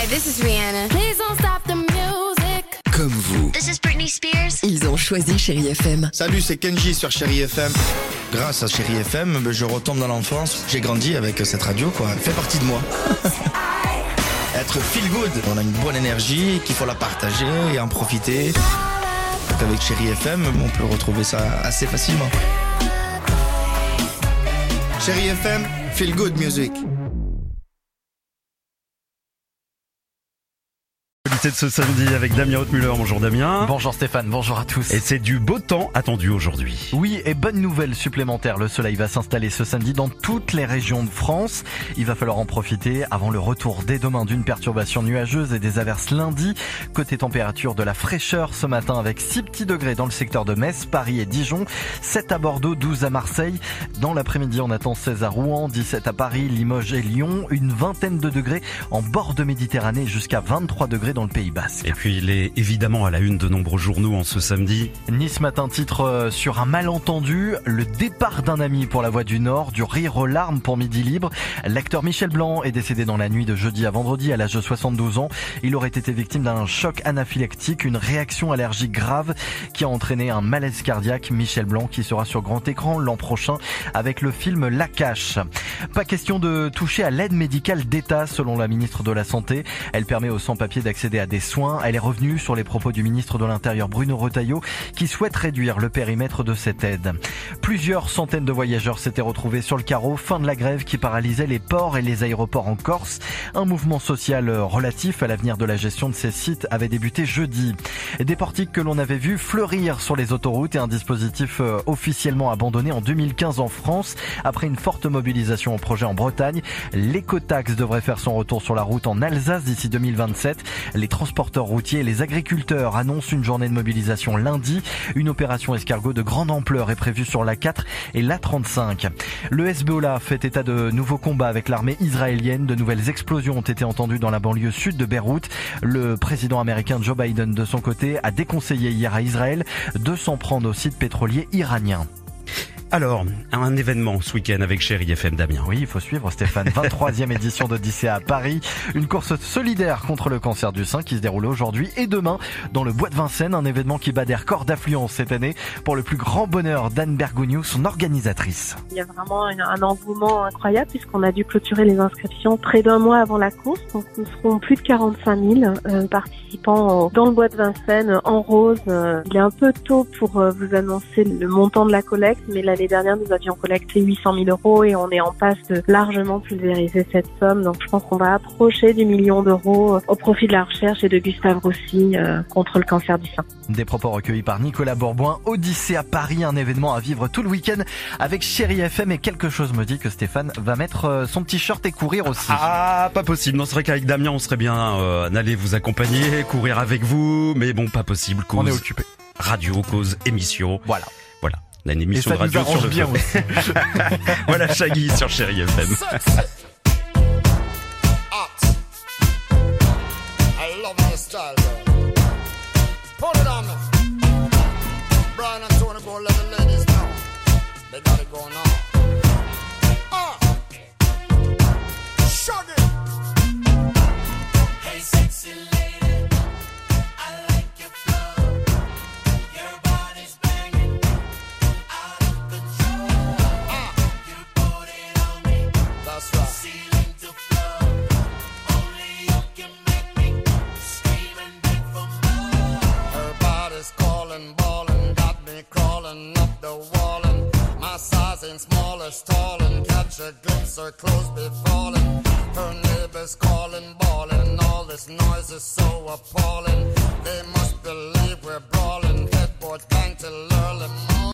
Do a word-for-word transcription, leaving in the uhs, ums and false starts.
Hi, this is Rihanna. Please don't stop the music. Comme vous. This is Britney Spears. Ils ont choisi Chérie F M. Salut, c'est Kenji sur Chérie F M. Grâce à Chérie F M, je retombe dans l'enfance. J'ai grandi avec cette radio, quoi. Elle fait partie de moi. Être feel good. On a une bonne énergie, qu'il faut la partager et en profiter. Avec Chérie F M, on peut retrouver ça assez facilement. Chérie F M, feel good music. De ce samedi avec Damien Haute-Muller. Bonjour Damien. Bonjour Stéphane, bonjour à tous. Et c'est du beau temps attendu aujourd'hui. Oui, et bonne nouvelle supplémentaire, le soleil va s'installer ce samedi dans toutes les régions de France. Il va falloir en profiter avant le retour dès demain d'une perturbation nuageuse et des averses lundi. Côté température, de la fraîcheur ce matin avec six petits degrés dans le secteur de Metz, Paris et Dijon, sept à Bordeaux, douze à Marseille. Dans l'après-midi, on attend seize à Rouen, dix-sept à Paris, Limoges et Lyon, une vingtaine de degrés en bord de Méditerranée jusqu'à vingt-trois degrés dans le Pays Basque. Et puis il est évidemment à la une de nombreux journaux en ce samedi. Nice Matin titre sur un malentendu, le départ d'un ami pour la Voix du Nord, du rire aux larmes pour Midi Libre. L'acteur Michel Blanc est décédé dans la nuit de jeudi à vendredi à l'âge de soixante-douze ans. Il aurait été victime d'un choc anaphylactique, une réaction allergique grave qui a entraîné un malaise cardiaque. Michel Blanc qui sera sur grand écran l'an prochain avec le film La Cache. Pas question de toucher à l'aide médicale d'État selon la ministre de la Santé. Elle permet aux sans-papiers d'accéder à des soins. Elle est revenue sur les propos du ministre de l'Intérieur Bruno Retailleau qui souhaite réduire le périmètre de cette aide. Plusieurs centaines de voyageurs s'étaient retrouvés sur le carreau, fin de la grève qui paralysait les ports et les aéroports en Corse. Un mouvement social relatif à l'avenir de la gestion de ces sites avait débuté jeudi. Des portiques que l'on avait vu fleurir sur les autoroutes et un dispositif officiellement abandonné en deux mille quinze en France après une forte mobilisation au projet en Bretagne. L'écotaxe devrait faire son retour sur la route en Alsace d'ici deux mille vingt-sept. Les transporteurs routiers et les agriculteurs annoncent une journée de mobilisation lundi. Une opération escargot de grande ampleur est prévue sur l'A quatre et l'A trente-cinq. Le Hezbollah fait état de nouveaux combats avec l'armée israélienne. De nouvelles explosions ont été entendues dans la banlieue sud de Beyrouth. Le président américain Joe Biden, de son côté, a déconseillé hier à Israël de s'en prendre au site pétrolier iranien. Alors, un événement ce week-end avec Chérie F M, Damien. Oui, il faut suivre Stéphane. vingt-troisième édition d'Odyssée à Paris. Une course solidaire contre le cancer du sein qui se déroule aujourd'hui et demain dans le Bois de Vincennes. Un événement qui bat des records d'affluence cette année pour le plus grand bonheur d'Anne Bergogneau, son organisatrice. Il y a vraiment un engouement incroyable puisqu'on a dû clôturer les inscriptions près d'un mois avant la course. Donc nous serons plus de quarante-cinq mille euh, participants dans le Bois de Vincennes en rose. Il est un peu tôt pour euh, vous annoncer le montant de la collecte, mais l'année L'année dernière, nous avions collecté huit cent mille euros et on est en passe de largement pulvériser cette somme. Donc, je pense qu'on va approcher du million d'euros au profit de la recherche et de Gustave Roussy euh, contre le cancer du sein. Des propos recueillis par Nicolas Bourboin. Odyssée à Paris, un événement à vivre tout le week-end avec Chérie F M et quelque chose me dit que Stéphane va mettre son t-shirt et courir aussi. Ah, pas possible. Non, c'est vrai qu'avec Damien, on serait bien euh, d'aller vous accompagner, courir avec vous, mais bon, pas possible. Cause on est occupé. Radio, cause émission. Voilà. Voilà. Une émission et ça de radio nous arrange sur le bien aussi. Voilà Shaggy sur Chérie F M. I love my style, girl. Put it on me. Brian and Tony go let the ladies know. They got it going on. Ah, Shaggy. Hey, sexy lady, I like your flow. Your body's banging. That's right. Ceiling to floor, only you can make me scream and beg for more. Her body's calling, ballin', got me crawling up the wall, and my size ain't small as tall, and catch a glimpse, her clothes be falling. Her neighbors calling, bawling, all this noise is so appalling. They must believe we're brawling, headboard bang till early morning.